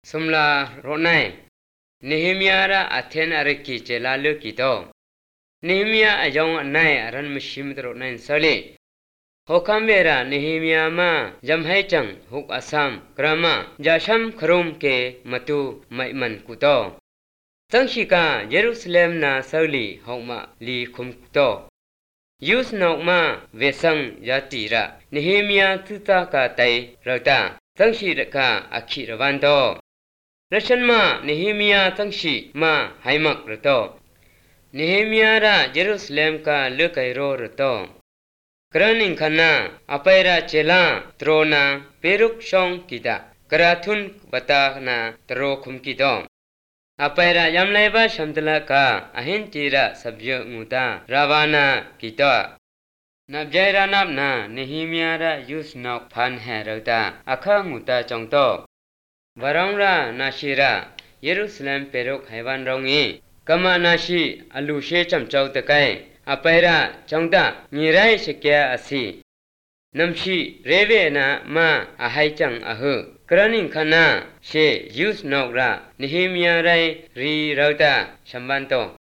สมลารถไนเนฮิมียาระอัเทนอาริกิเจลาลุกิโตเนฮิมียาอยองอันไนอารันมิชิมตรถไนสลีฮกคัมเวราเนฮิมียามาจำให้จังฮุกอาซัมกรามาจาชัมครุมเกมาตูไม่มันกุโตตั้งชิกาเยรูซาเล็มนาสลีฮอกมาลีคุมกุโตยูสนอกมาเวสังยาติระเนฮิมียาตุตากาไตเราตาตั้งชิรกาอักขิรวันโตรัชนมาเนฮิมียาตั้งชิมาไฮมักรโตเนฮิมียาระเยรูซาเล็มกาเลือกไอโรรโตกรณิงขณะอภัยราเจลาตรนาเปรุกชองกิดากระทุนบัตานาตรคุมกิดออภัยรายำไลบาชัมตละกาอหินจีระสับเยงูตาราวานากิดอนับใจรานับนาเนฮิมียาระยุสนอกพันแห่เราตาอาคางูตาจงโตวารองรานาชิระเยรูซาเล็มเปรุกไฮวันรองอีกามานาชิอลูเชจัมเจ้าตะไกอภัยราจงตามีไรสเกียอสีน้ำชีเรเวนะมาอาไฮจังอาหูกรณิงขณะเชยูสนอกราเนฮิมียาไรรีเราตาชัมบันโต